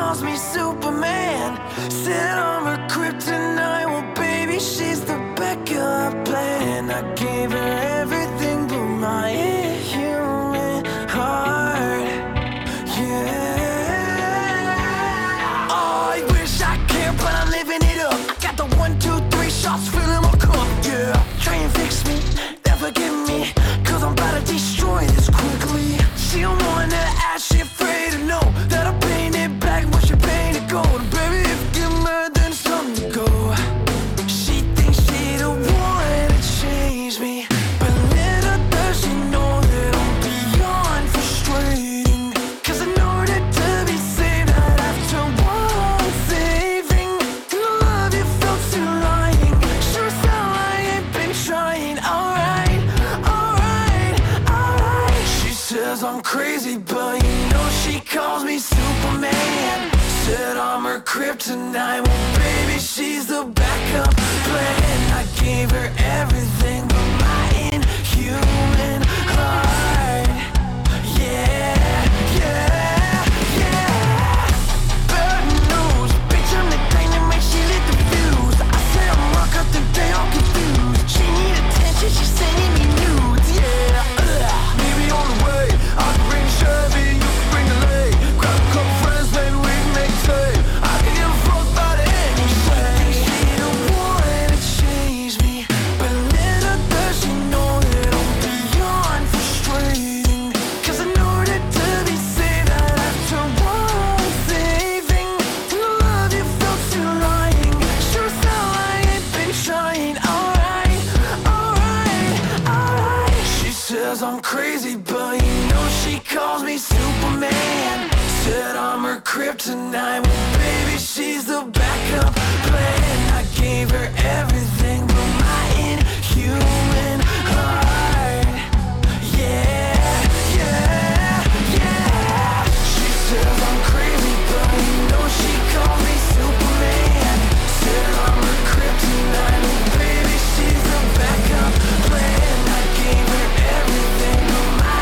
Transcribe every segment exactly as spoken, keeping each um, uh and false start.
calls me Superman. Said I'm her kryptonite. Well, baby, she's the backup plan. I gave her everything but my inhuman heart. Yeah. Oh, I wish I cared, but I'm living it up. I got the one, two, three shots filling my cup. Yeah. Try and fix me, never get me, cause I'm about to destroy this quickly. She don't wanna ask, she afraid to know that I painted black when she painted gold. Baby, if you get mad, then it's time to go. She thinks she the one to change me, but little does she know that I'm beyond frustrating. Cause in order to be saved, I'd have to want saving. And the love you felt too lying. Sure sound like I ain't been trying. Alright, alright, alright. She says I'm crazy, but you know she calls me Superman. Said I'm her kryptonite. Well, baby, she's the backup plan. I gave her everything but my inhuman heart. Yeah, yeah, yeah. Bad news, bitch, I'm the dynamite, she lit the fuse. I said I'm rock up the day all confused. She need attention, she's sending me nudes. Yeah, ugh. Maybe on the way, I can bring Chevy, you can bring the lake. Grab a couple friends, then we can make tape. I can give a fuck about anything. She the one to change me, but little does she know that I'm beyond frustrating. Cause in order to be saved, I'd have to want saving. And the love you felt too lying. Sure sound like I ain't been trying. Alright, alright, alright. She says I'm crazy, but you know she calls me Superman. Said I'm her kryptonite. Well, baby, she's the backup plan. I gave her everything but my inhuman heart. Yeah, yeah, yeah. She says I'm crazy, but you know she calls me Superman. Said I'm her kryptonite. Well, baby, she's the backup plan. I gave her everything but my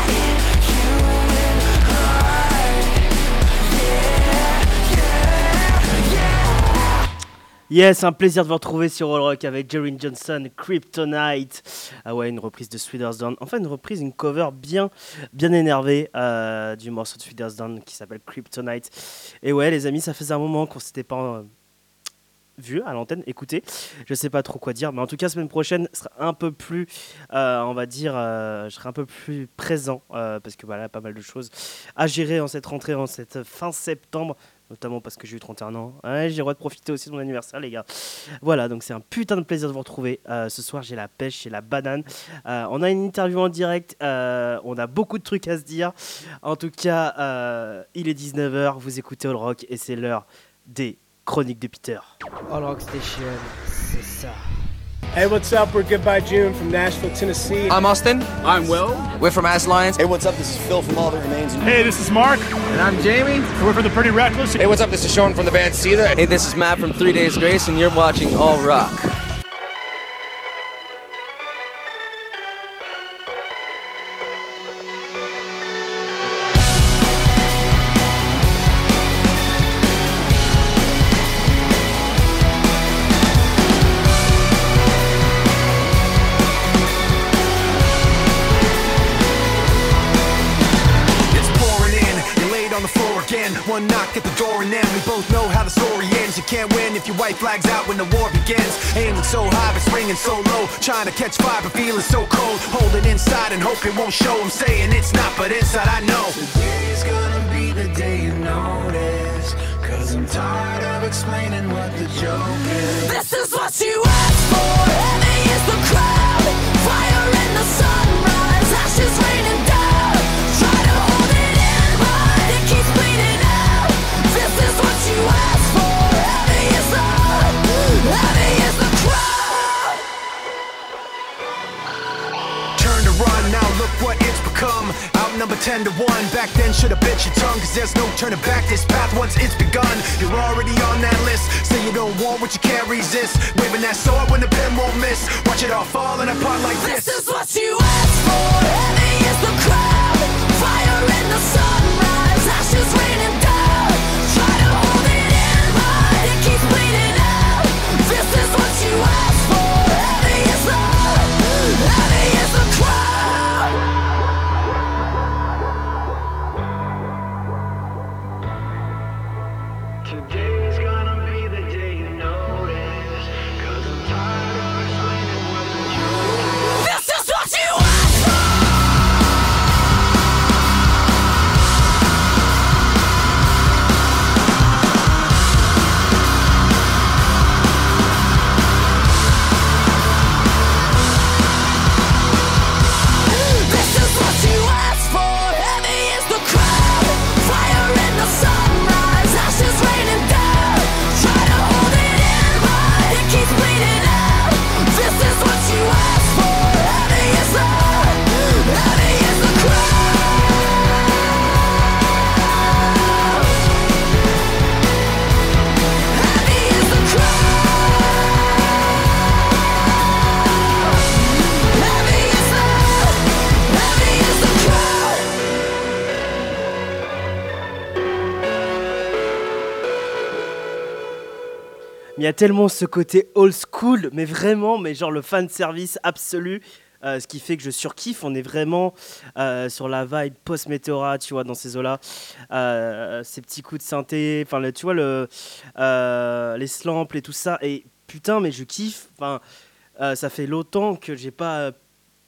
inhuman heart. Yeah, yeah, yeah. Yes, un plaisir de vous retrouver sur All Rock avec Jerry Johnson, Kryptonite. Ah ouais, une reprise de Sweeter's Down. Enfin, une reprise, une cover bien, bien énervée euh, du morceau de Sweeter's Down qui s'appelle Kryptonite. Et ouais, les amis, ça faisait un moment qu'on s'était pas euh, vu à l'antenne. Écoutez, je sais pas trop quoi dire, mais en tout cas, semaine prochaine sera un peu plus, euh, on va dire, euh, je serai un peu plus présent euh, parce que voilà, pas mal de choses à gérer en cette rentrée, en cette fin septembre. Notamment parce que j'ai eu trente et un ans. Ouais, j'ai le droit de profiter aussi de mon anniversaire, les gars. Voilà, donc c'est un putain de plaisir de vous retrouver. Euh, ce soir, j'ai la pêche, j'ai la banane. Euh, on a une interview en direct. Euh, on a beaucoup de trucs à se dire. En tout cas, euh, il est dix-neuf heures. Vous écoutez All Rock et c'est l'heure des chroniques de Peter. All Rock Station, c'est ça. Hey, what's up? We're Goodbye June from Nashville, Tennessee. I'm Austin. I'm Will. We're from As Lions. Hey, what's up? This is Phil from All That Remains. Hey, this is Mark. And I'm Jamie. We're from the Pretty Reckless. Hey, what's up? This is Sean from the band Seether. Hey, this is Matt from Three Days Grace, and you're watching All Rock. One knock at the door and then we both know how the story ends. You can't win if your white flag's out when the war begins. Aiming so high but springing so low, trying to catch fire but feeling so cold. Hold it inside and hope it won't show. I'm saying it's not, but inside I know today's gonna be the day you notice. Cause I'm tired of explaining what the joke is. This is what you asked for. Heavy is the crowd. Fire in the sunrise. Ashes raining down. Try to hold it in, but it keeps bleeding out. This is what you asked for. Heavy is the, heavy is the crowd. Turn to run, now look what it's become. Outnumbered ten to one. Back then should've bit your tongue. Cause there's no turning back. This path once it's begun, you're already on that list. Say you don't want what you can't resist. Waving that sword when the pen won't miss. Watch it all falling apart like this. This is what you asked for. Heavy is the crowd. Fire in the sunrise. Ashes raining down. Try to hold Today's gonna be the day you notice, 'cause I'm tired of explaining what the truth is. This is what you asked for! Il y a tellement ce côté old school, mais vraiment, mais genre le fan service absolu, euh, ce qui fait que je surkiffe. On est vraiment euh, sur la vibe post-Météora, tu vois, dans ces eaux-là. Euh, ces petits coups de synthé, enfin, le- tu vois, le, euh, les slams et tout ça. Et putain, mais je kiffe. Enfin, euh, ça fait longtemps que j'ai pas, euh,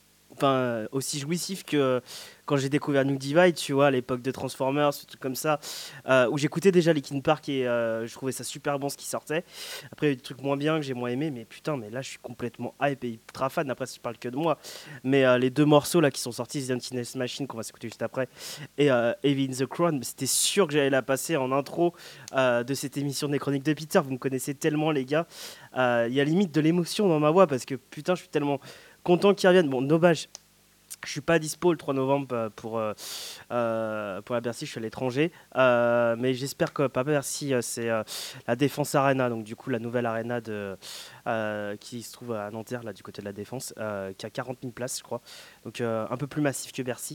enfin, aussi jouissif que quand j'ai découvert New Divide, tu vois, à l'époque de Transformers, ce truc comme ça, euh, où j'écoutais déjà Linkin Park et euh, je trouvais ça super bon ce qui sortait. Après, il y a eu des trucs moins bien que j'ai moins aimé, mais putain, mais là, je suis complètement hype et ultra fan. Après, je parle que de moi. Mais euh, les deux morceaux là qui sont sortis, The Emptiness Machine, qu'on va s'écouter juste après, et euh, Heavy in the Crown, c'était sûr que j'allais la passer en intro euh, de cette émission des Chroniques de Peter. Vous me connaissez tellement, les gars. Euh, Il y a limite de l'émotion dans ma voix parce que putain, je suis tellement content qu'ils reviennent. Bon, dommage. Je suis pas dispo le trois novembre pour, euh, euh, pour la Bercy, je suis à l'étranger. Euh, mais j'espère que pas Bercy, euh, c'est euh, la Défense Arena, donc du coup la nouvelle arena de, euh, qui se trouve à Nanterre, là du côté de la Défense, euh, qui a quarante mille places, je crois. Donc euh, un peu plus massif que Bercy.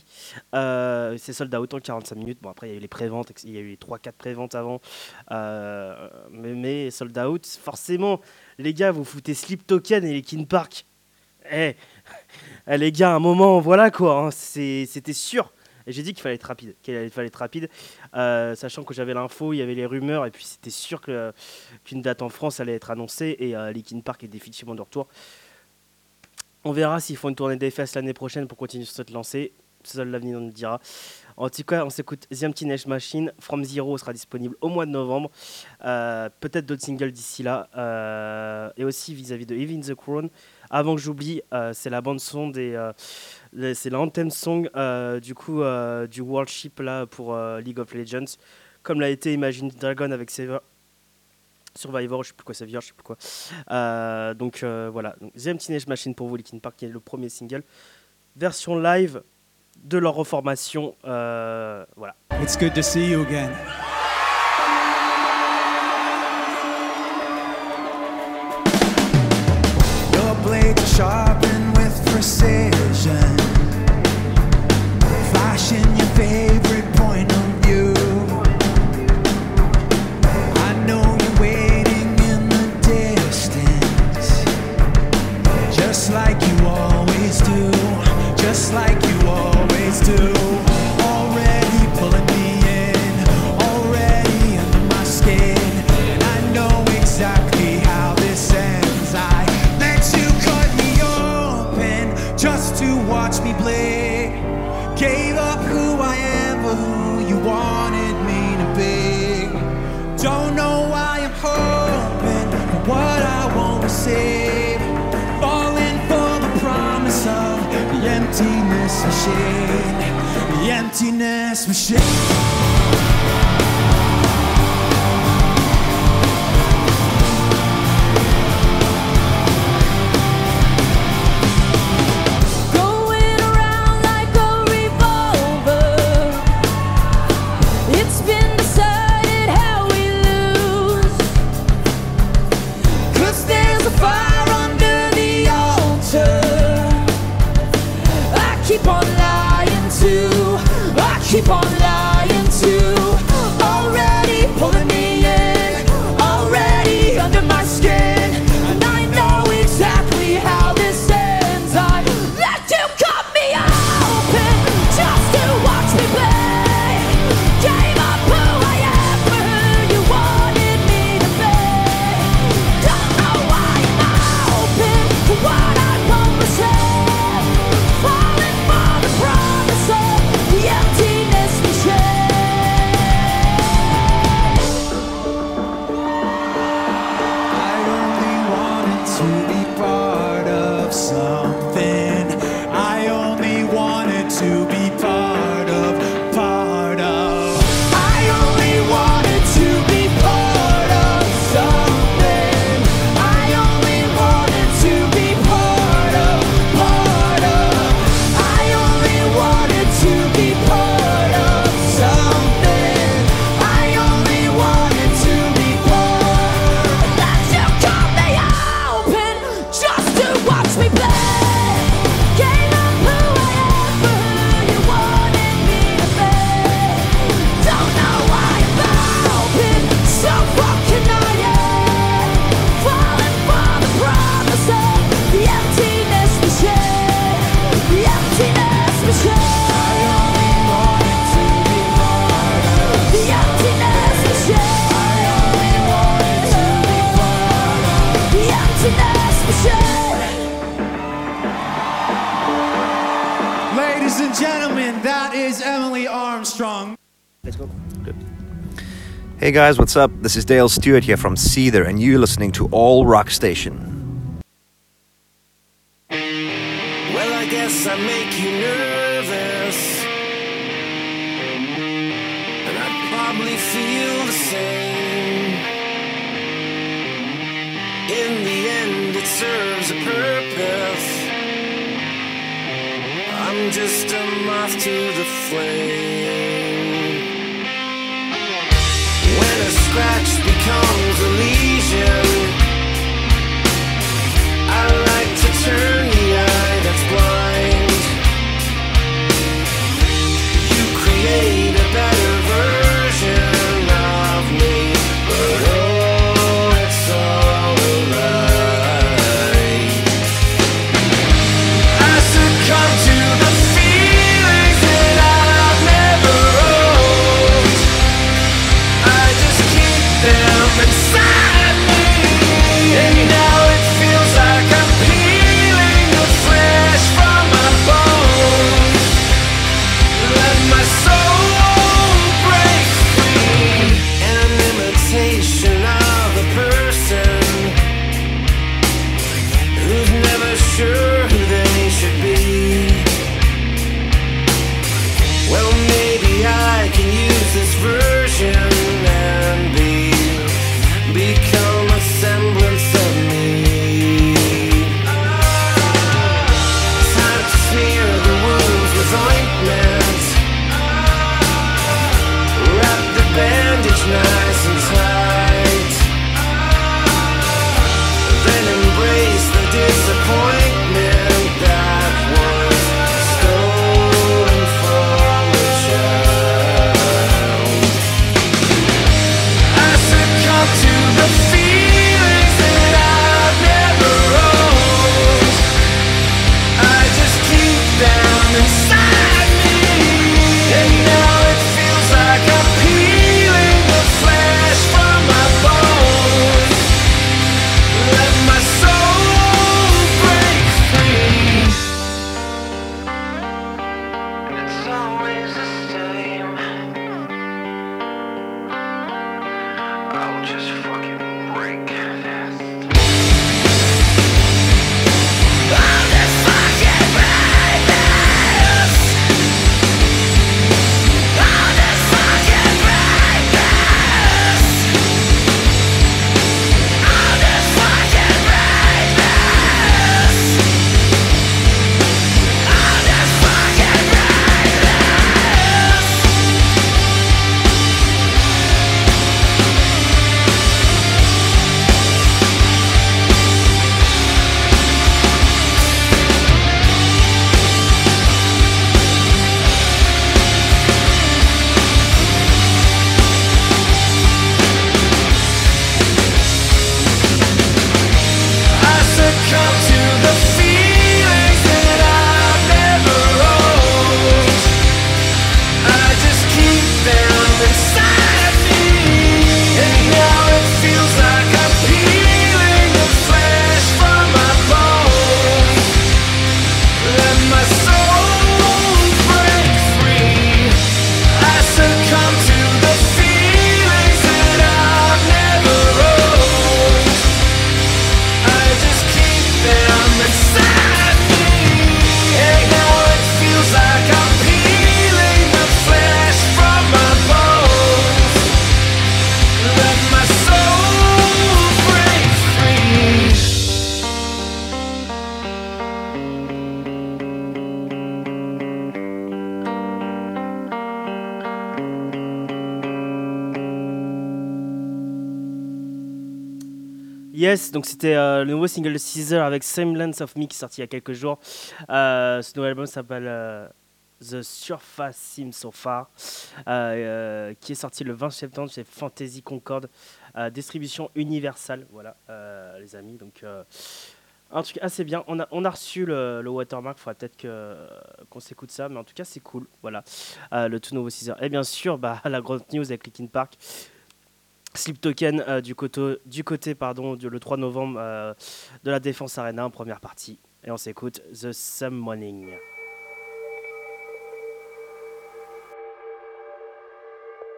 Euh, c'est sold out en quarante-cinq minutes. Bon, après il y a eu les préventes, il y a eu les trois quatre préventes avant. Euh, mais, mais sold out, forcément, les gars, vous foutez Sleep Token et les Linkin Park. Eh hey. Eh les gars, à un moment, voilà quoi, hein, c'est, c'était sûr. Et j'ai dit qu'il fallait être rapide, qu'il fallait être rapide, euh, sachant que j'avais l'info, il y avait les rumeurs, et puis c'était sûr que, qu'une date en France allait être annoncée, et euh, Linkin Park est définitivement de retour. On verra s'ils font une tournée des fesses l'année prochaine pour continuer sur cette lancée. Seul l'avenir nous le dira. En tout cas, on s'écoute The Emptiness Machine. From Zero sera disponible au mois de novembre. Euh, peut-être d'autres singles d'ici là. Euh, et aussi vis-à-vis de Heavy in the Crown. Avant que j'oublie, euh, c'est la bande son des, euh, les, c'est l'anthem song euh, du coup euh, du Worldship là pour euh, League of Legends, comme l'a été Imagine Dragon avec Savior. Survivor, je sais plus quoi, Savior, je sais plus quoi. Euh, donc euh, voilà, donc, The Emptiness Machine pour vous, Linkin Park, qui est le premier single, version live de leur reformation. Euh, voilà. It's good to see you again. Your blades are sharpened with precision, flashing your favorite point of view. I know you're waiting in the distance, just like you always do, just like you always do. Already pulling me in, already under my skin, and I know exactly how this ends. I let you cut me open just to watch me bleed. Gave up who I am for who you wanted me to be. Don't know why I'm hoping for what I won't receive. Falling for the promise of the emptiness machine, the emptiness machine. Going around like a revolver, it's been decided how we lose. 'Cause there's a fire under the altar I keep on lying to, I keep on lying to. let's go. Good. Hey guys, what's up? This is Dale Stewart here from Seether, and you're listening to All Rock Station. Well, I guess I make you nervous, and I probably feel the same. In the end, it serves a purpose. I'm just a moth to the flame. When a scratch becomes a lesion, I like to turn the eye that's blind. You create a better version of me, but oh, it's all alright. I succumb to the feelings that I've never owned. I just keep them inside me, and now it feels like I'm peeling the flesh from my bones. Let my soul break free. An imitation of a person who's never sure who they should be. Well, maybe I can use this version and be become a semblance of me. Time to smear the wounds with ointment. Wrap the bandage nice and tight. Then embrace the disappointment that was stolen from a child. I succumb to the feelings that I've never owned. I just keep them inside me, and now it feels like I'm peeling the flesh from my bones. Let my soul break free. It's always the same. I'll just fucking break fast. I'll just fucking break this. I'll just fucking break this. I'll just fucking break this. I'll just fucking break this. I succumb to the feelings that I've never owned. I just keep them inside me, and now it feels like I'm peeling the flesh from my bones. Let my soul break free. I succumb to the feelings that I've never owned. I just keep them inside me, and now it feels like I'm peeling the flesh from my bones. Let my soul break free. Yes, donc c'était euh, le nouveau single de Caesar avec Semblance of Me qui est sorti il y a quelques jours. Euh, ce nouvel album s'appelle euh, The Surface Seems So Far, euh, euh, qui est sorti le vingt septembre chez Fantasy Concorde, euh, distribution Universal, voilà euh, les amis. Donc euh, un truc assez bien. On a, on a reçu le, le Watermark, il faudra peut-être que, qu'on s'écoute ça, mais en tout cas c'est cool. Voilà, euh, le tout nouveau Caesar. Et bien sûr, bah, la grande news avec Linkin Park. Sleep Token euh, du, côté, du côté pardon, du, le trois novembre euh, de la Défense Arena en première partie. Et on s'écoute The Summoning.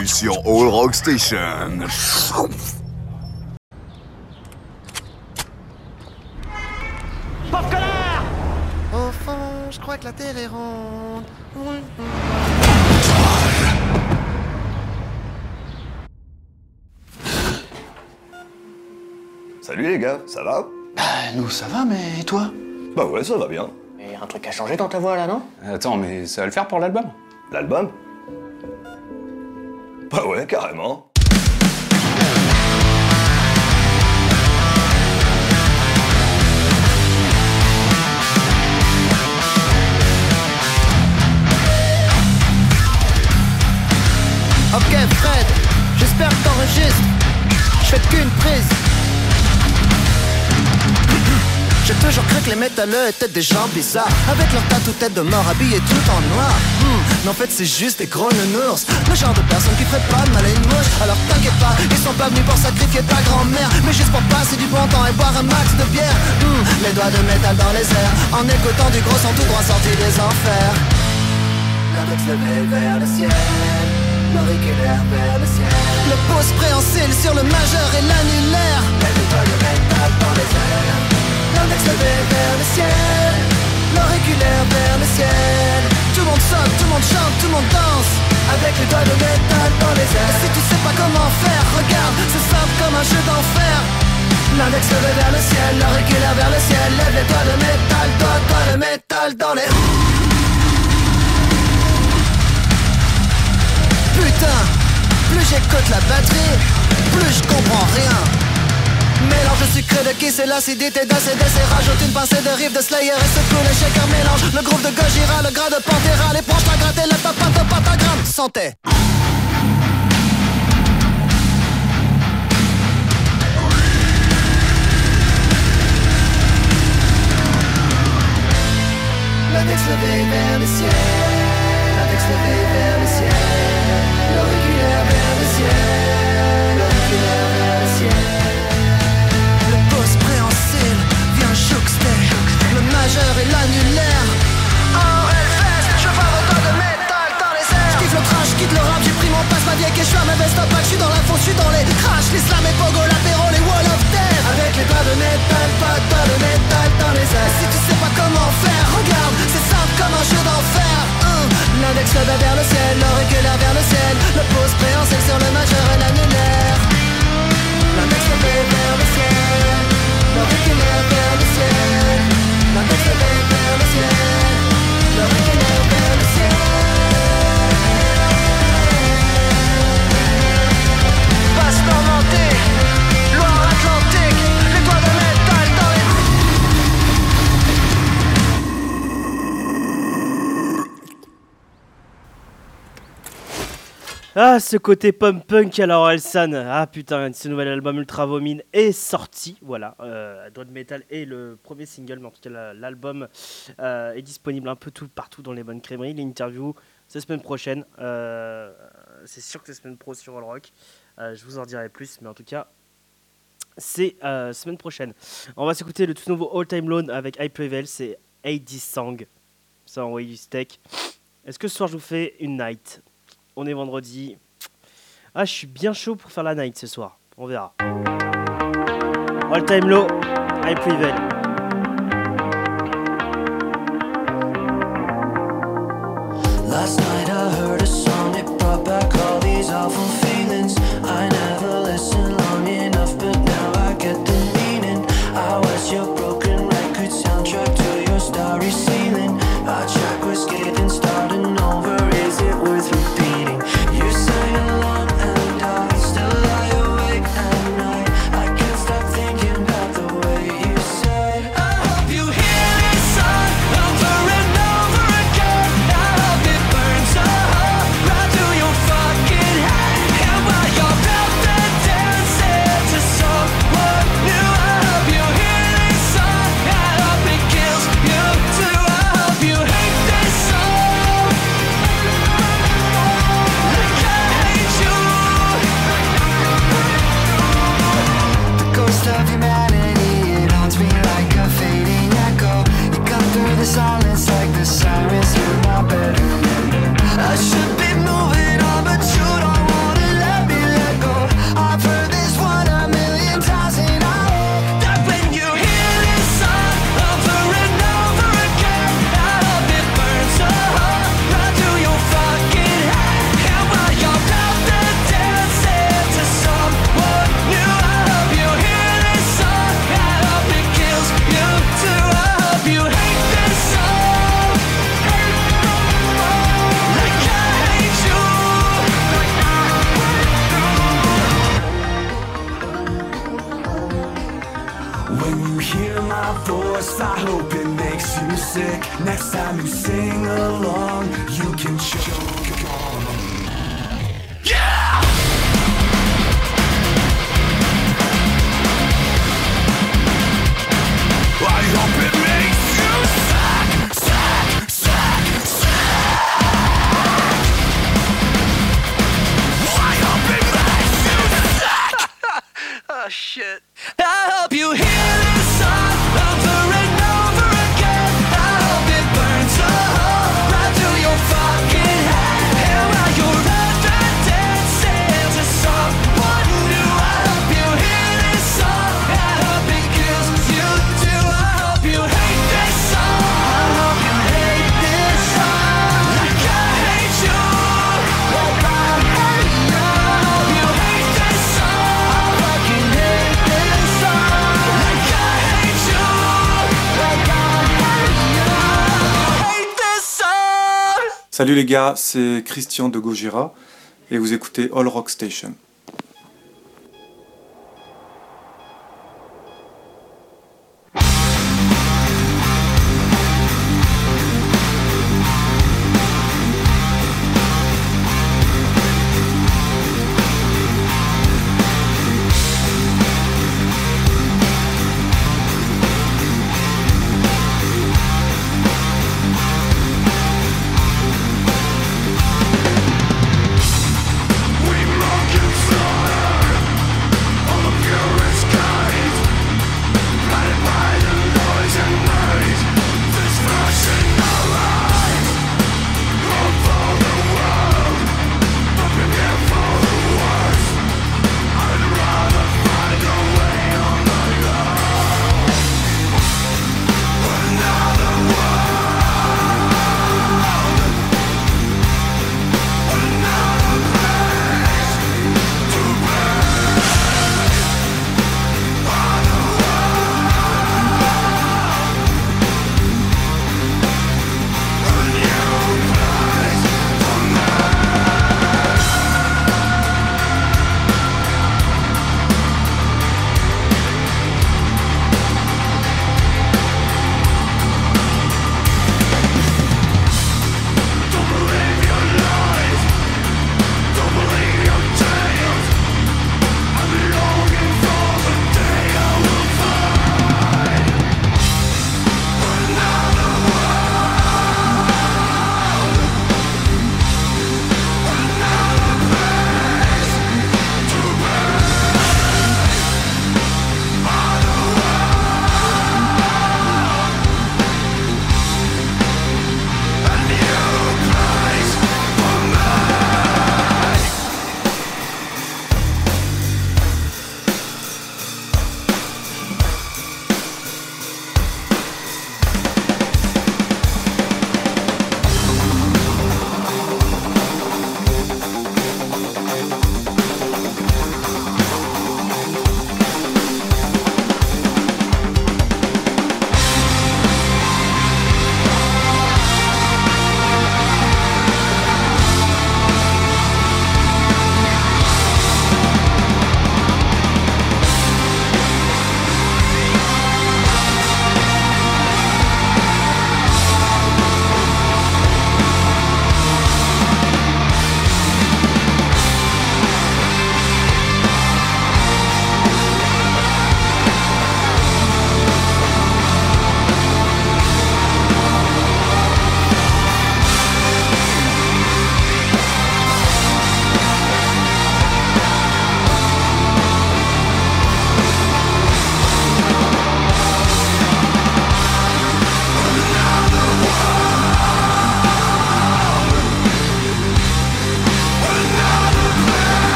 bienvenue sur All Rock Station. Pauvre connard! Au fond, je crois que la terre est ronde. Salut les gars, ça va? Bah, nous ça va, mais et toi? Bah ouais, ça va bien. Mais un truc a changé dans ta voix là, non? Attends, mais ça va le faire pour l'album? L'album? Bah ouais, carrément. Ok Fred, j'espère que t'enregistres. Je fais qu'une prise. J'ai toujours cru que les métalleux étaient des gens bizarres, avec leur tatou tête de mort habillés tout en noir. hmm, Mais en fait c'est juste des gros nounours, le genre de personnes qui ferait pas de mal à une mouche. Alors t'inquiète pas, ils sont pas venus pour sacrifier ta grand-mère, mais juste pour passer du bon temps et boire un max de bière. hmm, Les doigts de métal dans les airs, en écoutant du gros son tout droit sorti des enfers. L'index levé vers le ciel, l'auriculaire vers le ciel, le pouce préhensile sur le majeur et l'annulaire, les doigts de métal dans les airs. L'index levé vers le ciel, l'auriculaire vers le ciel. Tout le monde saute, tout le monde chante, tout le monde danse, avec les doigts de métal dans les airs. Et si tu sais pas comment faire, regarde, c'est simple comme un jeu d'enfer. L'index levé vers le ciel, l'auriculaire vers le ciel. Lève les doigts de métal, doigts, doigts de métal dans les... Putain, plus j'écoute la batterie, plus je comprends rien. Mélange sucré de kiss et l'acidité d'A C D C. Rajoute une pincée de riff de Slayer et secoue le shaker. Mélange le groove de Gojira, le gras de Pantera, les branches à gratter, la tapate de pentagramme. Santé. L'index levé vers le ciel, l'index levé vers le ciel, l'auriculaire vers le ciel, l'auriculaire vers le ciel. Le pouce préhensile vient jouxter le majeur et l'annulaire. En Hellfest, je pars au doigt de métal dans les airs. J'kiffe le trash, quitte le rap, j'ai pris mon passe, ma vieille que je suis à ma veste opaque. J'suis dans la fosse, j'suis dans les crash, l'islam et pogo, l'apéro, les wall of death. Avec les doigts de métal, pas de doigts de métal dans les airs. Si tu sais pas comment faire, regarde, c'est simple comme un jeu d'enfer. hum. L'index levé vers le ciel, l'auriculaire vers le ciel, le pouce préhensile sur le majeur et l'annulaire. L'index levé vers le ciel, l'auriculaire vers le ciel, l'index levé vers le ciel, l'auriculaire vers le ciel. Basse Normandie, Loire-Atlantique, les doigts de métal dans les... Ah, ce côté pump-punk alors Elsan. Ah putain, ce nouvel album Ultra Vomine est sorti. Voilà, euh, Doigt de Métal est le premier single, mais en tout cas la- l'album euh, est disponible un peu tout partout dans les bonnes crèmeries. L'interview, c'est la semaine prochaine. Euh, c'est sûr que c'est semaine pro sur All Rock. Euh, je vous en dirai plus, mais en tout cas, c'est euh, semaine prochaine. On va s'écouter le tout nouveau All Time Low avec I Prevail, c'est eighty Song. Ça a envoyé du steak. Est-ce que ce soir je vous fais une night? On est vendredi. Ah, je suis bien chaud pour faire la night ce soir. On verra. All Time Low, I Prevail. Last night I heard a song, it brought back all these awful feelings. I never listened long enough, but now I get the meaning. I was your broken record soundtrack to your starry ceiling. Our track was getting started over, is it worth repeating? You sang along and I still lie awake at night. I can't stop thinking about the way you said, I hope you hear this song over and over again. I hope it burns When you hear my voice, I hope it makes you sick. Next time you sing along, you can choke. Yeah! I hope it makes you sick, sick, sick, sick. I hope it makes you sick. Oh shit. I hope you hear this song over and over again. I hope it burns a hole right through your fucking head. And while you're under dancing to someone new, I hope you hear this song. I hope it kills you too. I hope you hate this song. I hope you hate this song. Like I hate you. Like I hate you. I hope you hate this song. I fucking hate this song. Like I hate you. Like I hate you. I hate this song. Salut les gars, c'est Christian de Gojira et vous écoutez All Rock Station. We mock and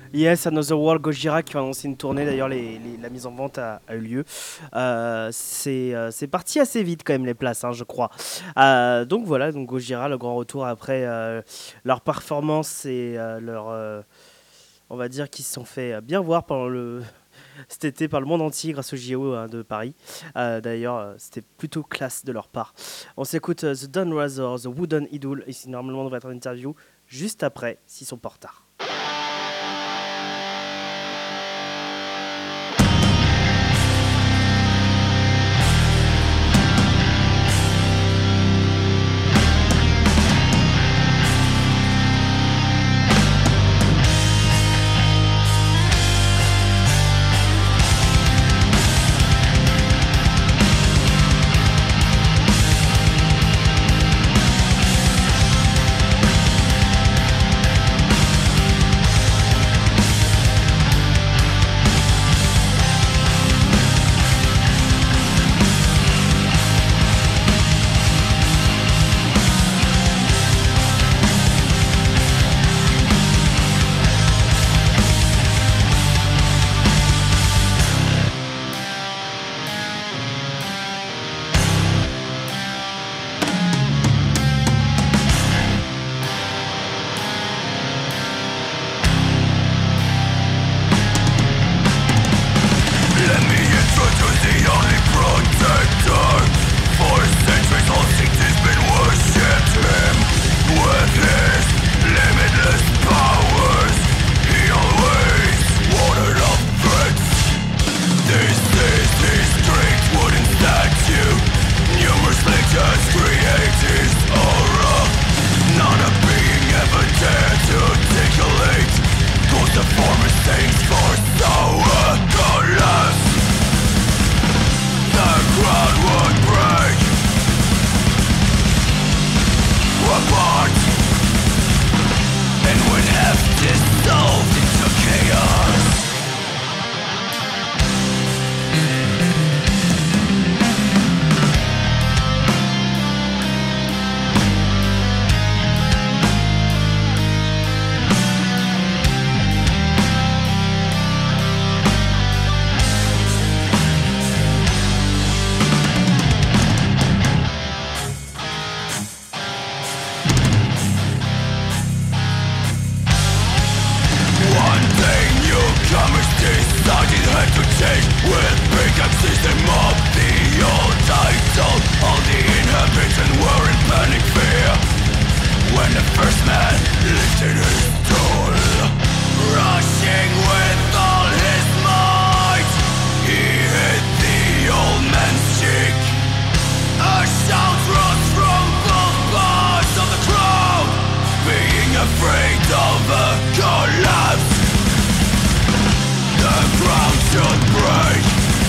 Yes, Another World, Gojira qui a annoncé une tournée, d'ailleurs les, les, la mise en vente a, a eu lieu. Euh, c'est, euh, c'est parti assez vite quand même les places, hein, je crois. Euh, donc voilà, donc Gojira, le grand retour après euh, leur performance et euh, leur... Euh, on va dire qu'ils se sont fait bien voir pendant le... cet été par le monde entier grâce au J O hein, de Paris. Euh, d'ailleurs, euh, c'était plutôt classe de leur part. On s'écoute uh, The Dawn Razor, The Wooden Idol, et si normalement on devrait être en interview juste après, s'ils sont pas en retard.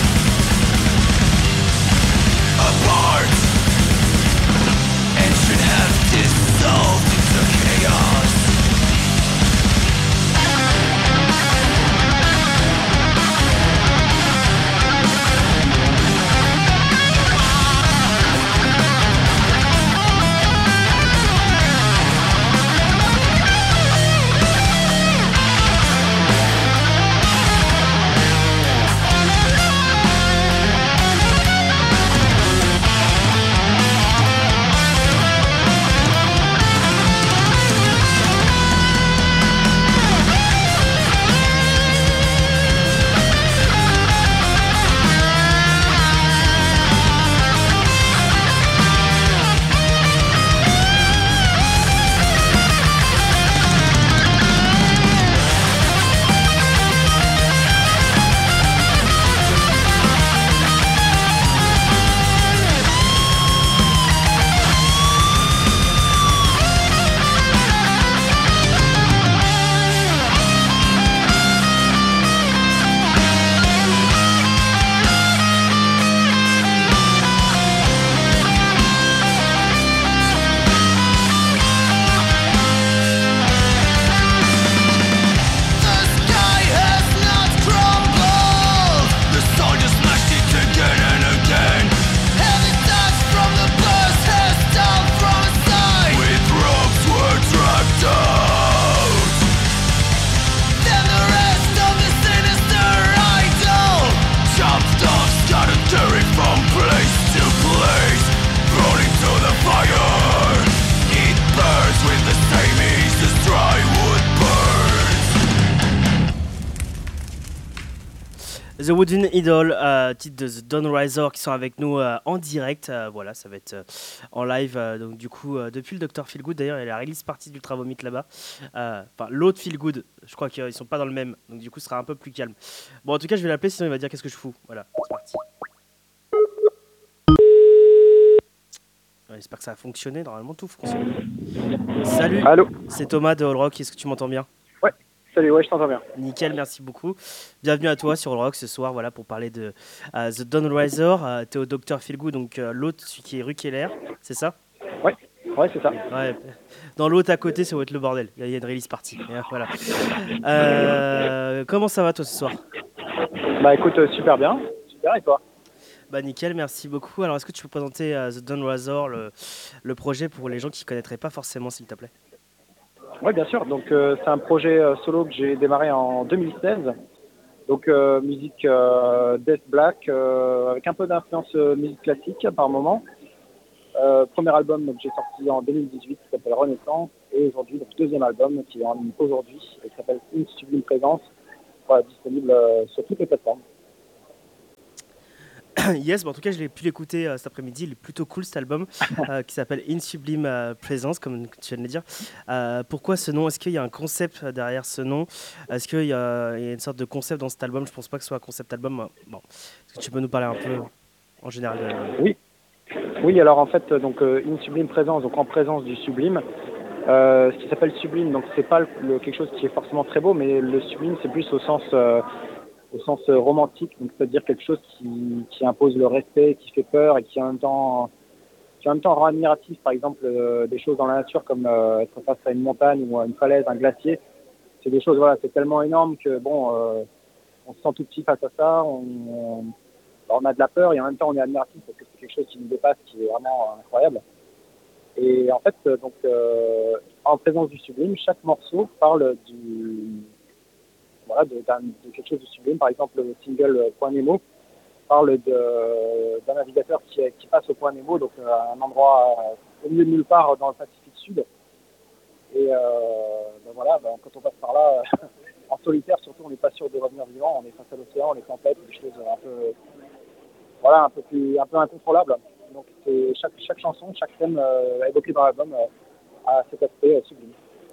Apart and should have The Wooden Idol, euh, titre de The Dawn Riser qui sont avec nous euh, en direct. Euh, voilà, ça va être euh, en live. Euh, donc du coup, euh, depuis le docteur Feelgood, d'ailleurs, il y a la release partie d'Ultra Vomit là-bas. Euh, Enfin, l'autre Feelgood, je crois qu'ils sont pas dans le même. Donc du coup, ce sera un peu plus calme. Bon, en tout cas, je vais l'appeler, sinon il va dire qu'est-ce que je fous. Voilà, c'est parti. Ouais, j'espère que ça a fonctionné. Normalement, tout fonctionne. Salut. Allô. C'est Thomas de All Rock. Est-ce que tu m'entends bien? Ouais. Salut, ouais, je t'entends bien. Nickel, merci beaucoup. Bienvenue à toi sur All Rock ce soir, voilà, pour parler de uh, The Dawn Riser. Uh, T'es au docteur Feelgood, donc uh, l'autre, celui qui est rue Keller, c'est ça? Ouais, ouais, c'est ça. Ouais. Dans l'autre à côté, ça va être le bordel. Il y a une release party. Et, voilà. Euh, comment ça va toi ce soir? Bah écoute, euh, super bien. Super, et toi? Bah nickel, merci beaucoup. Alors est-ce que tu peux présenter uh, The Dawn Riser, le, le projet pour les gens qui ne connaîtraient pas forcément, s'il te plaît? Oui, bien sûr. Donc, euh, c'est un projet euh, solo que j'ai démarré en deux mille seize. Donc, euh, musique euh, death black, euh, avec un peu d'influence euh, musique classique par moment. Euh, premier album que j'ai sorti en deux mille dix-huit qui s'appelle Renaissance. Et aujourd'hui, le deuxième album qui est en ligne aujourd'hui et qui s'appelle Une Sublime Présence, voilà, disponible euh, sur toutes les plateformes. Yes, bah en tout cas, je l'ai pu l'écouter euh, cet après-midi. Il est plutôt cool cet album euh, qui s'appelle In Sublime euh, Presence, comme tu viens de le dire. Euh, pourquoi ce nom? Est-ce qu'il y a un concept derrière ce nom? Est-ce qu'il y a, il y a une sorte de concept dans cet album? Je pense pas que ce soit un concept album. Bon, est-ce que tu peux nous parler un peu en général de... Oui. Oui, alors en fait, donc euh, In Sublime Presence, donc en présence du sublime. Euh, ce qui s'appelle sublime, donc c'est pas le, le, quelque chose qui est forcément très beau, mais le sublime, c'est plus au sens euh, au sens romantique, donc c'est-à-dire quelque chose qui, qui impose le respect, qui fait peur et qui en même temps, qui en même temps rend admiratif, par exemple euh, des choses dans la nature comme euh, être face à une montagne ou à une falaise, un glacier. C'est des choses, voilà, c'est tellement énorme que bon, euh, on se sent tout petit face à ça, on, on, on a de la peur et en même temps on est admiratif parce que c'est quelque chose qui nous dépasse, qui est vraiment incroyable. Et en fait, donc euh, en présence du sublime, chaque morceau parle du Voilà, de, de quelque chose de sublime. Par exemple, le single euh, Point Nemo parle de, d'un navigateur qui, qui passe au Point Nemo, donc euh, à un endroit euh, au milieu de nulle part dans le Pacifique Sud. Et euh, ben voilà, ben, quand on passe par là, en solitaire surtout, on n'est pas sûr de revenir vivant. On est face à l'océan, les tempêtes, des choses un peu, voilà, un peu plus, un peu incontrôlables. Donc c'est chaque, chaque chanson, chaque thème euh, évoqué dans l'album euh, a cet aspect euh, sublime.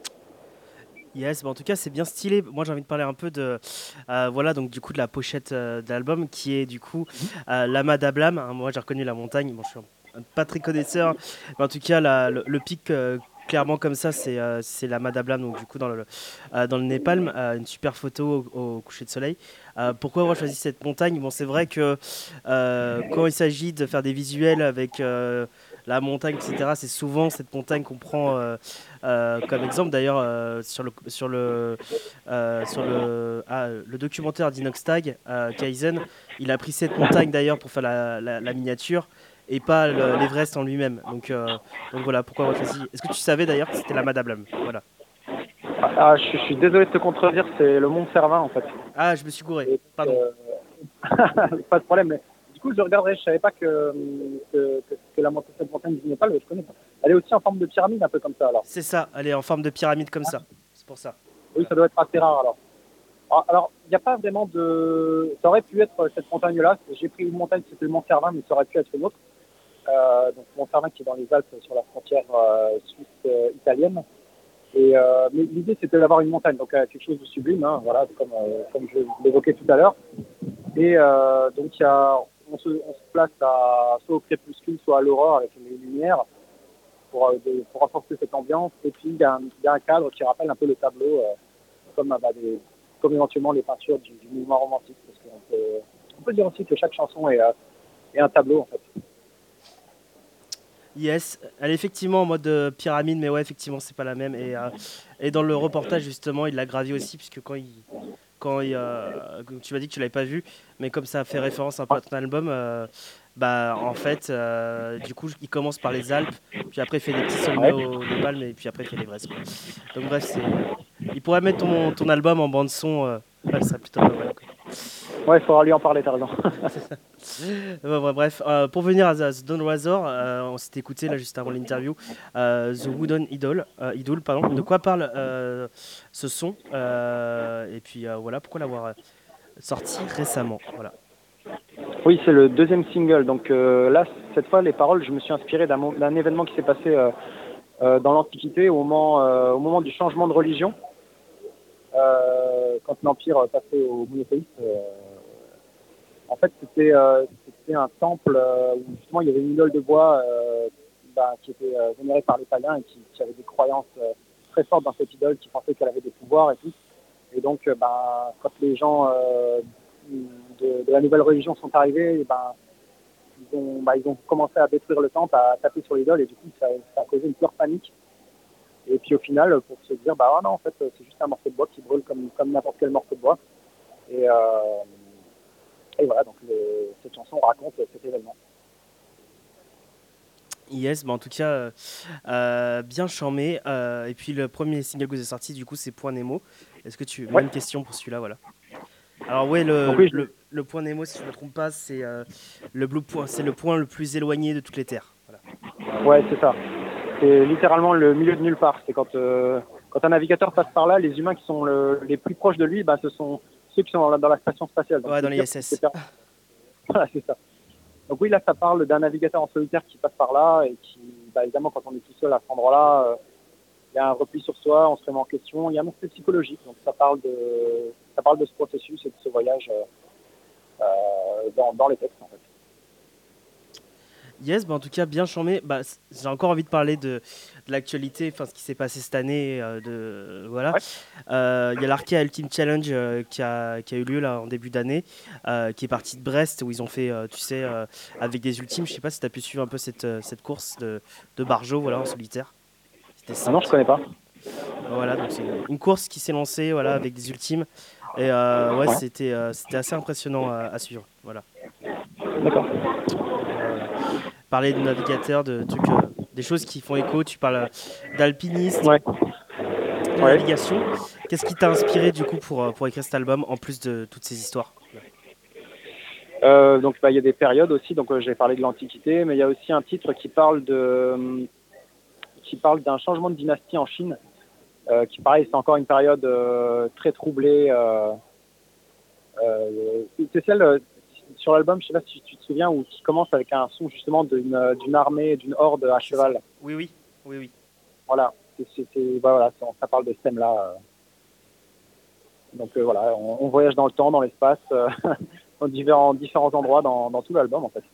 Yes, bah en tout cas c'est bien stylé. Moi j'ai envie de parler un peu de euh, voilà, donc du coup de la pochette euh, de l'album qui est du coup euh, Lama d'Ablam. Hein, moi j'ai reconnu la montagne. Bon, je suis un, un, pas très connaisseur, mais en tout cas la, le, le pic euh, clairement comme ça c'est euh, c'est Lama d'Ablam, donc du coup dans le euh, dans le Népal, euh, une super photo au, au coucher de soleil. Euh, pourquoi avoir choisi cette montagne? Bon, c'est vrai que euh, quand il s'agit de faire des visuels avec euh, la montagne, et cetera, c'est souvent cette montagne qu'on prend euh, euh, comme exemple. D'ailleurs, euh, sur le sur le euh, sur le ah, le documentaire d'Inoxtag, euh, Kaizen, il a pris cette montagne d'ailleurs pour faire la, la, la miniature et pas le, l'Everest en lui-même. Donc euh, donc voilà pourquoi on a choisi. Est-ce que tu savais d'ailleurs que c'était la Madablam? Voilà. Ah, je, je suis désolé de te contredire, c'est le Mont Cervin en fait. Ah, je me suis gouré. Pardon. Euh, pas de problème. Mais du coup, je regarderai. Je savais pas que que, que, que la montagne, cette montagne du Népal, je connais pas. Elle est aussi en forme de pyramide, un peu comme ça alors. C'est ça. Elle est en forme de pyramide comme ah. ça. C'est pour ça. Oui, ça doit être assez rare alors. Alors, il n'y a pas vraiment de. Ça aurait pu être cette montagne-là. J'ai pris une montagne qui s'appelle le Mont Cervin, mais ça aurait pu être une autre. Euh, donc Mont Cervin qui est dans les Alpes, sur la frontière euh, suisse-italienne. Et euh, mais l'idée c'était d'avoir une montagne, donc euh, quelque chose de sublime, hein, voilà, comme, euh, comme je l'évoquais tout à l'heure. Et euh, donc il y a, on se, on se place à, soit au crépuscule, soit à l'aurore avec les lumières pour, euh, de, pour renforcer cette ambiance. Et puis il y, a un, il y a un cadre qui rappelle un peu le tableau, euh, comme, bah, des, comme éventuellement les peintures du, du mouvement romantique, parce qu'on peut, on peut dire aussi que chaque chanson est, euh, est un tableau en fait. Yes, elle est effectivement en mode euh, pyramide, mais ouais, effectivement, c'est pas la même. Et, euh, et dans le reportage, justement, il l'a gravé aussi, puisque quand il. Quand il euh, tu m'as dit que tu l'avais pas vu, mais comme ça fait référence un peu à ton album, euh, bah en fait, euh, du coup, il commence par les Alpes, puis après il fait des petits sommets au Népal, mais puis après il fait l'Everest. Donc bref, c'est. Il pourrait mettre ton, ton album en bande son, euh, ouais, ça serait plutôt pas mal. Quoi. Ouais, il faudra lui en parler, t'as raison. bon, bref, euh, pour venir à The Dawn Riser, euh, on s'était écouté là juste avant l'interview, euh, The Wooden Idol, euh, Idol, pardon. De quoi parle euh, ce son euh, et puis euh, voilà, pourquoi l'avoir sorti récemment. Voilà. Oui, c'est le deuxième single. Donc euh, là, cette fois, les paroles, je me suis inspiré d'un, mo- d'un événement qui s'est passé euh, euh, dans l'Antiquité au moment, euh, au moment du changement de religion, euh, quand l'Empire passait au monothéisme. Euh, en fait, c'était, euh, c'était un temple euh, où justement il y avait une idole de bois euh, bah, qui était euh, vénérée par les païens et qui, qui avait des croyances euh, très fortes dans cette idole, qui pensaient qu'elle avait des pouvoirs et tout. Et donc, euh, bah, quand les gens euh, de, de la nouvelle religion sont arrivés, et ben, ils, ont, bah, ils ont commencé à détruire le temple, à taper sur l'idole, et du coup, ça, ça a causé une pure panique. Et puis au final, pour se dire, bah ah non, en fait, c'est juste un morceau de bois qui brûle comme, comme n'importe quel morceau de bois. Et, euh, et voilà, donc le, cette chanson raconte cet événement. Yes, bah en tout cas, euh, euh, bien charmé. Euh, et puis le premier single que vous avez sorti, du coup, c'est Point Nemo. Est-ce que tu... Ouais. Même question pour celui-là, voilà. Alors ouais, le, Donc oui, je- le, le Point Nemo, si je ne me trompe pas, c'est euh, le blue point, c'est le point le plus éloigné de toutes les terres. Voilà. Ouais, c'est ça. C'est littéralement le milieu de nulle part. C'est quand, euh, quand un navigateur passe par là, les humains qui sont le, les plus proches de lui, bah, ce sont ceux qui sont dans la, dans la station spatiale. Donc, Ouais, dans c'est les sûr I S S. que c'est per- Voilà, c'est ça. Donc oui, là, ça parle d'un navigateur en solitaire qui passe par là et qui, bah, évidemment, quand on est tout seul à cet endroit-là, euh, il y a un repli sur soi, on se remet en question. Il y a un aspect psychologique. Donc ça parle de, ça parle de ce processus et de ce voyage euh, euh, dans, dans les textes, en fait. Yes, bah en tout cas, bien charmé. Bah, c- j'ai encore envie de parler de, de l'actualité, enfin ce qui s'est passé cette année. euh, de, voilà. Euh, Il y a l'Arkea Ultimate Challenge euh, qui, a, qui a eu lieu là, en début d'année, euh, qui est parti de Brest, où ils ont fait, euh, tu sais, euh, avec des ultimes. Je sais pas si tu as pu suivre un peu cette, euh, cette course de, de Barjo, voilà, en solitaire. C'était Ah non, je connais pas. Voilà, donc c'est une, une course qui s'est lancée, voilà, avec des ultimes. Et euh, ouais, Ouais. c'était, euh, c'était assez impressionnant à, à suivre. Voilà. D'accord. Parler de navigateur, de trucs, euh, des choses qui font écho. Tu parles euh, d'alpiniste, Ouais. de Ouais. navigation. Qu'est-ce qui t'a inspiré du coup pour, euh, pour écrire cet album en plus de toutes ces histoires? Euh, donc bah, il y a des périodes aussi, donc euh, j'ai parlé de l'Antiquité, mais il y a aussi un titre qui parle de euh, qui parle d'un changement de dynastie en Chine, euh, qui pareil c'est encore une période euh, très troublée. Euh, euh, c'est- c'est celle euh, sur l'album, je sais pas si tu te souviens, où qui commence avec un son justement d'une d'une armée, d'une horde à cheval. Oui, oui, oui, oui. Voilà, c'est, c'est, c'est- bah, voilà, ça, ça parle de ce thème-là. euh. Donc euh, voilà, on, on voyage dans le temps, dans l'espace, euh, dans différents, différents endroits dans, dans tout l'album en fait.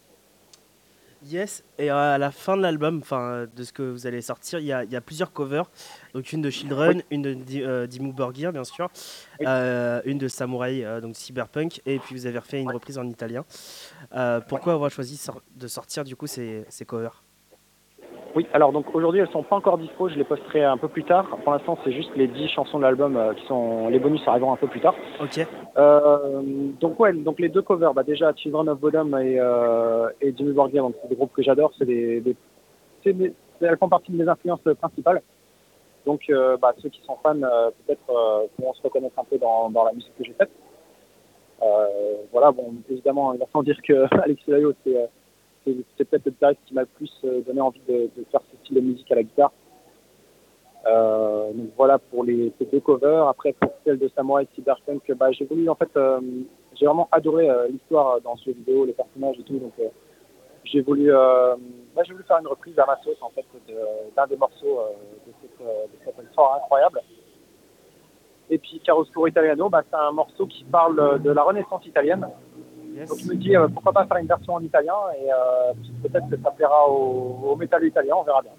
Yes, et à la fin de l'album, enfin de ce que vous allez sortir, il y a, il y a plusieurs covers. Donc une de Children, Oui. une de Di- euh, Dimmu Borgir, bien sûr, Oui. euh, une de Samurai, euh, donc Cyberpunk, et puis vous avez refait une reprise en italien. Euh, pourquoi avoir choisi sor- de sortir du coup ces, ces covers? Oui, alors donc aujourd'hui elles sont pas encore dispo, je les posterai un peu plus tard. Pour l'instant c'est juste les dix chansons de l'album euh, qui sont les bonus arriveront un peu plus tard. Ok. Euh, donc ouais, donc les deux covers, bah déjà Children of Bodom et, euh, et Dimmu Borgir, donc c'est des groupes que j'adore, c'est des, des, c'est des- elles font partie de mes influences principales. Donc euh, bah, ceux qui sont fans euh, peut-être euh, pourront se reconnaître un peu dans, dans la musique que j'ai faite. Euh, voilà, bon évidemment il va sans dire que Alexis Layo c'est euh, c'est c'est peut-être le guitariste qui m'a le plus euh, donné envie de, de faire ce style de musique à la guitare. Euh, donc voilà pour les, ces deux covers. Après pour celle de Samurai Cyberpunk, bah, j'ai voulu en fait, euh, j'ai vraiment adoré euh, l'histoire dans ce jeu vidéo, les personnages et tout. Donc euh, j'ai voulu, euh, bah, j'ai voulu faire une reprise à ma sauce en fait de- d'un des morceaux euh, de cette, euh, de cette histoire incroyable. Et puis Chiaroscuro Italiano, bah, c'est un morceau qui parle de la Renaissance italienne. Yes. Donc je me dis euh, pourquoi pas faire une version en italien et euh, peut-être que ça plaira au, au métal italien, on verra bien.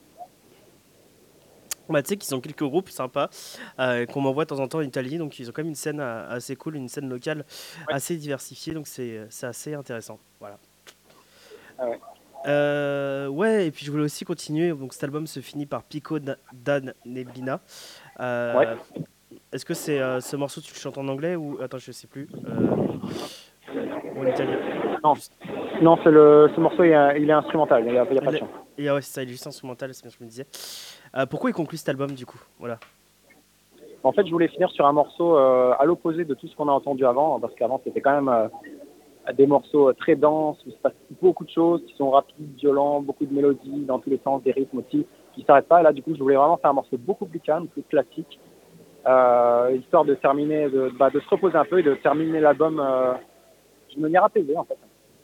Bah, tu sais qu'ils ont quelques groupes sympas euh, qu'on m'envoie de temps en temps en Italie, donc ils ont quand même une scène euh, assez cool, une scène locale Ouais. assez diversifiée, donc c'est c'est assez intéressant. Voilà. Ah ouais. Euh, ouais, et puis je voulais aussi continuer. Donc cet album se finit par Pico da da Neblina. Euh, Ouais. Est-ce que c'est euh, ce morceau tu le chantes en anglais ou attends je sais plus euh, ou en italien? Non, non c'est le, ce morceau il est, il est instrumental, il n'y a, il y a pas de Il est- chant. Et ah ouais, c'est ça, il est juste instrumental, c'est bien ce que je me disais. Euh, pourquoi il conclut cet album du coup? Voilà. En fait, je voulais finir sur un morceau euh, à l'opposé de tout ce qu'on a entendu avant, parce qu'avant c'était quand même euh, des morceaux euh, très denses, où il se passe beaucoup de choses, qui sont rapides, violents, beaucoup de mélodies dans tous les sens, des rythmes aussi, qui ne s'arrêtent pas. Et là, du coup, je voulais vraiment faire un morceau beaucoup plus calme, plus classique, euh, histoire de terminer, de, bah, de se reposer un peu et de terminer l'album euh, d'une manière apaisée en fait.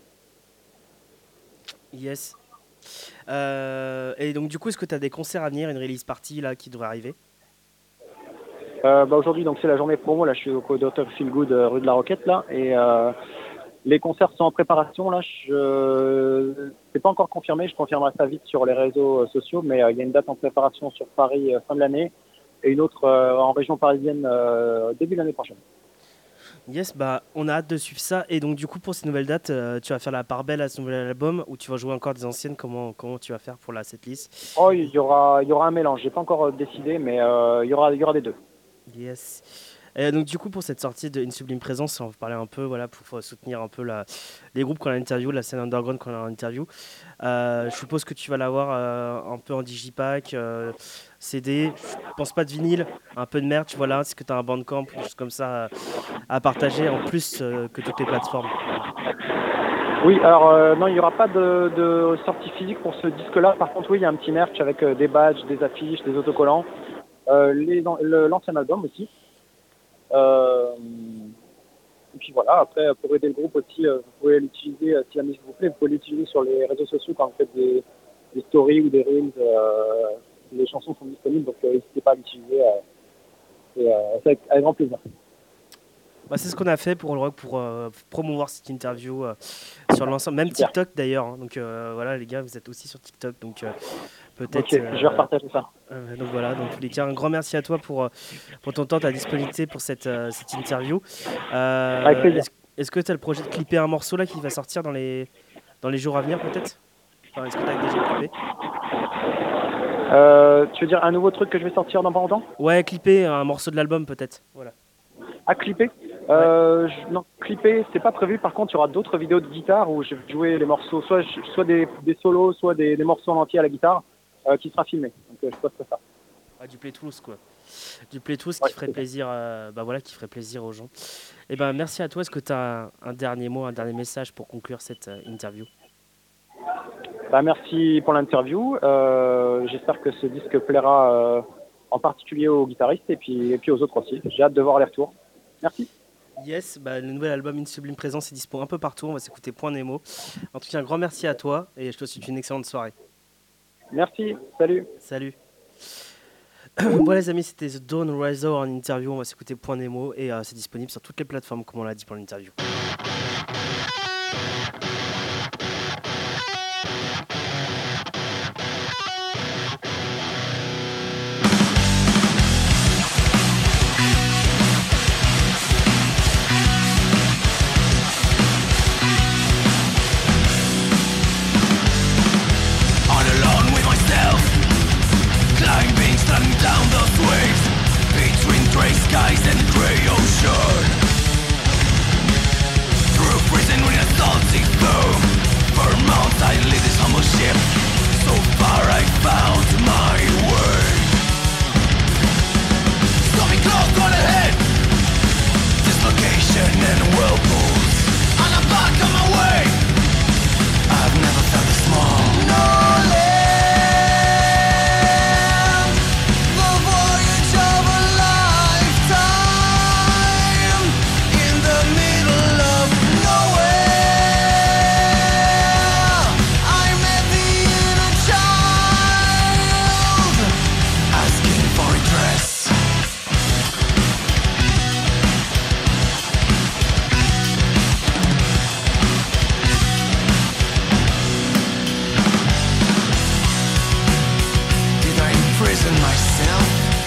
Yes. Euh, et donc du coup, est-ce que tu as des concerts à venir, une release party là qui devrait arriver? euh, bah, Aujourd'hui, donc c'est la journée promo. Là, je suis au co-docteur Feel Good euh, rue de la Roquette là, et euh, les concerts sont en préparation. Là, je c'est pas encore confirmé. Je confirmerai ça vite sur les réseaux euh, sociaux, mais euh, il y a une date en préparation sur Paris euh, fin de l'année et une autre euh, en région parisienne euh, début de l'année prochaine. Yes, bah on a hâte de suivre ça. Et donc du coup pour ces nouvelles dates, euh, tu vas faire la part belle à ce nouvel album ou tu vas jouer encore des anciennes? Comment comment tu vas faire pour la setlist? Oh, il y aura il y aura un mélange. J'ai pas encore décidé, mais euh, il y aura il y aura des deux. Yes. Et donc du coup pour cette sortie de Une Sublime Présence, on va parler un peu voilà pour soutenir un peu la, les groupes qu'on a interview, la scène underground qu'on a en interview. Euh, je suppose que tu vas l'avoir euh, un peu en digipack, euh, C D. Je pense pas de vinyle, un peu de merch. Voilà, est-ce que tu as un Bandcamp, quelque chose comme ça à, à partager en plus euh, que toutes les plateformes? Oui, alors euh, non, il n'y aura pas de, de sortie physique pour ce disque-là. Par contre, oui, il y a un petit merch avec euh, des badges, des affiches, des autocollants, euh, les, le, l'ancien album aussi. Euh, et puis voilà, après pour aider le groupe aussi, euh, vous pouvez l'utiliser, euh, si jamais vous plaît, vous pouvez l'utiliser sur les réseaux sociaux quand vous faites des, des stories ou des reels. Euh, les chansons sont disponibles, donc euh, n'hésitez pas à l'utiliser. Euh, et, euh, c'est avec, avec grand plaisir. Bah, c'est ce qu'on a fait pour le rock, pour euh, promouvoir cette interview euh, sur l'ensemble, même Super. TikTok d'ailleurs. Hein. Donc euh, voilà les gars, vous êtes aussi sur TikTok, donc euh, peut-être. Ok, euh, je vais repartager ça. Euh, donc voilà, donc tous les cas, un grand merci à toi pour, pour ton temps, ta disponibilité pour cette, euh, cette interview. Euh, Avec plaisir. Est-ce, est-ce que tu as le projet de clipper un morceau là qui va sortir dans les, dans les jours à venir peut-être? Enfin, est-ce que tu as déjà clippé? Euh, tu veux dire un nouveau truc que je vais sortir dans pas longtemps? Ouais, clipper un morceau de l'album peut-être. Voilà. À clipper euh, ouais. je, Non, clipper, c'est pas prévu. Par contre, il y aura d'autres vidéos de guitare où je vais jouer les morceaux, soit, soit des, des solos, soit des, des morceaux en entier à la guitare, euh, qui sera filmé. Donc, euh, je posterai ça. Ah, du Playtools quoi. Du Playtools ouais, qui ferait plaisir, euh, bah voilà, qui ferait plaisir aux gens. Et ben merci à toi. Est-ce que tu as un, un dernier mot, un dernier message pour conclure cette euh, interview? Bah, merci pour l'interview. Euh, j'espère que ce disque plaira euh, en particulier aux guitaristes et puis, et puis aux autres aussi. J'ai hâte de voir les retours. Merci. Yes, bah, le nouvel album Une Sublime Présence est dispo un peu partout. On va s'écouter Point Nemo. En tout cas, un grand merci à toi et je te souhaite une excellente soirée. Merci. Salut. Salut. Bon les amis, c'était The Dawn Riser en interview. On va s'écouter Point Nemo et euh, c'est disponible sur toutes les plateformes comme on l'a dit pour l'interview. Skies and grey ocean through prison with a salty foam. For months I lead this humble ship. So far I found my way. Something close on ahead. Dislocation and whirlpools. And I'm back on my way. I've never felt this small. No land. The voyage of a lifetime in the middle of nowhere. I met the inner child asking for redress. Did I imprison myself?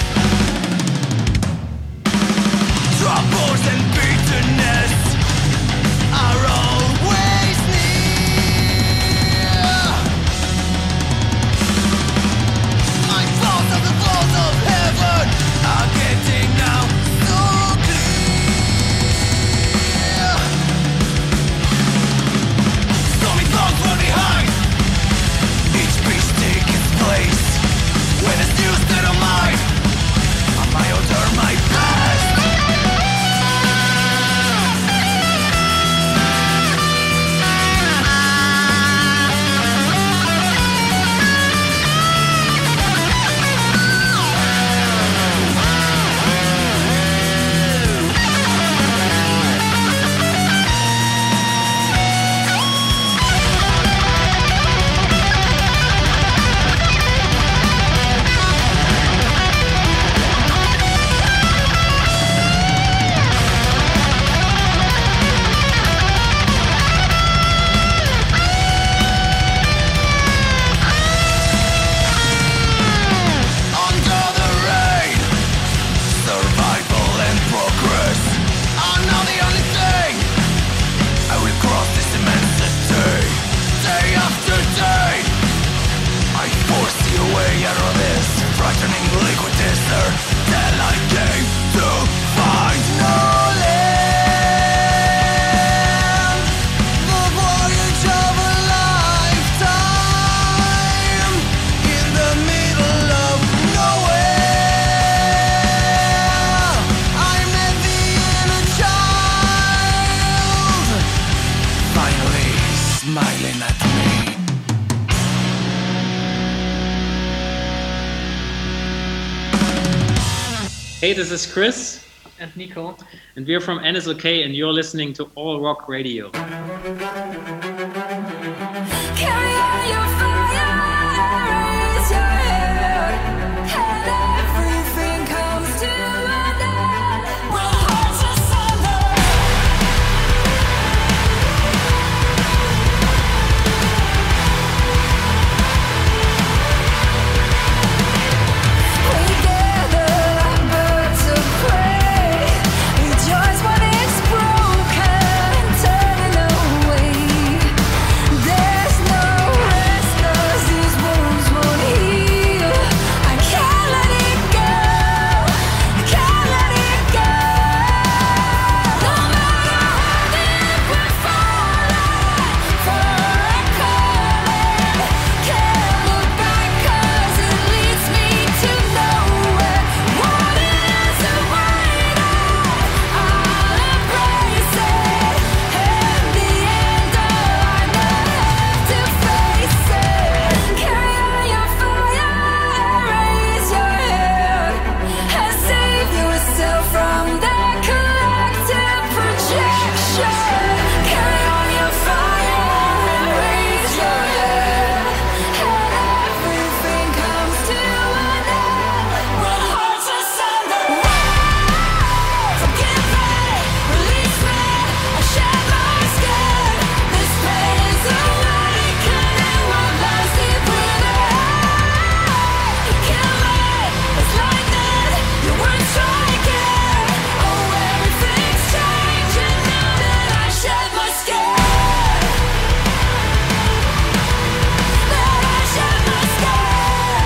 Troubles and bitterness are always near. My thoughts are the thoughts of heaven. Hey, this is Chris and Nico, and we're from N S O K, and you're listening to All Rock Radio. Carry on your fire, raise your head, and everything comes to an end. We'll hearts asunder. We gather like birds of prey, rejoice when it's broken, turning away. There's no rest 'cause these wounds won't heal. I can't let it go, I can't let it go. No matter how deep we're falling, for a calling, can't look back 'cause it leads me to nowhere. What is it waiting? I'll embrace it. In the end, all I know have to face it. Carry on your fire, raise your head, and save yourself from that collective projection. Carry on your fire, raise your head, and everything comes to an end. When hearts asunder, forgive me, release me, I shed my skin. This pain is awakening what lies deep within. You kill me, it's lightning, you weren't striking. Oh, everything's changing now that I shed my skin. That I shed my skin.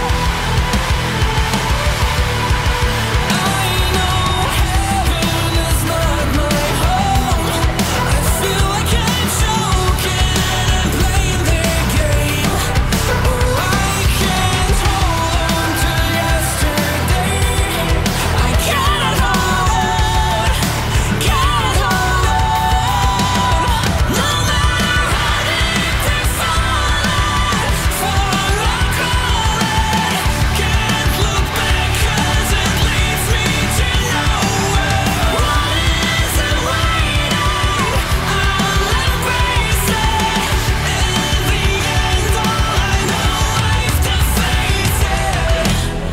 I know heaven is not my home. I feel like I'm choking and playing their game. Oh, I can't hold on to yesterday. I cannot hold on, cannot hold on. No matter how deep they're falling, for a calling, can't look back 'cause it leads me to nowhere. What is it waiting? I'll embrace it. In the end, all I know I have to face it.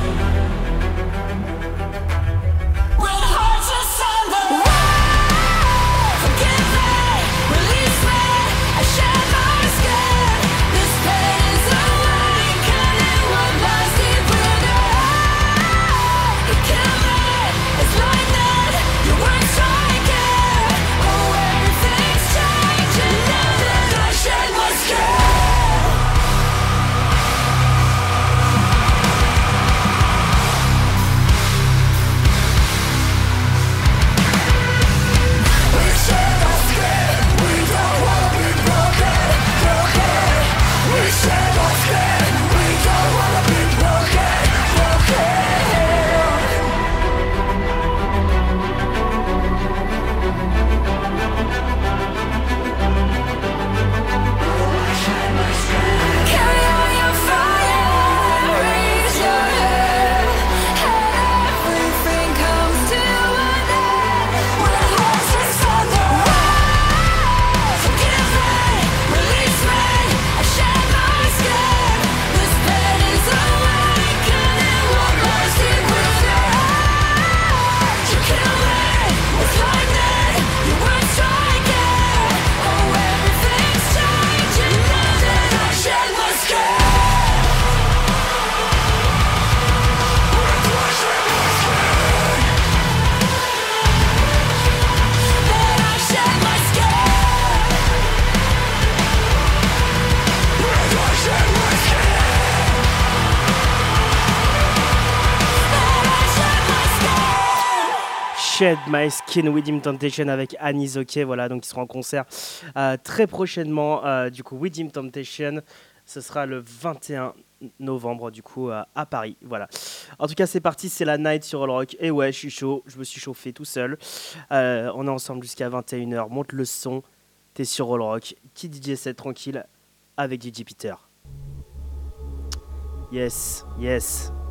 When hearts asunder, forgive me, release me, I shed my skin. This pain is awakening what lies deep within. You kill me, it's lightning, you weren't striking. Oh, everything's changing now that I shed my skin. We shed our skin, we don't wanna be broken, broken. We shed our skin, we don't wanna be broken, broken. Carry on your fire, raise your head, and everything comes to an end. When hearts asunder, forgive me, release me, I shed my skin. This pain is awakening what lies deep within. You kill me, it's lightning, you weren't striking. Oh, everything's changing now that I shed my skin. That I shed my skin. That I shed my skin. That I shed my skin. Shed My Skin, Within Temptation avec Anis OK, voilà, donc ils seront en concert euh, très prochainement. Euh, du coup, Within Temptation, ce sera le vingt et un novembre, du coup, euh, à Paris, voilà. En tout cas, c'est parti, c'est la night sur All Rock. Et ouais, je suis chaud, je me suis chauffé tout seul. Euh, on est ensemble jusqu'à vingt et une heures. Monte le son, t'es sur All Rock. Qui D J set tranquille avec D J Peter. Yes, yes.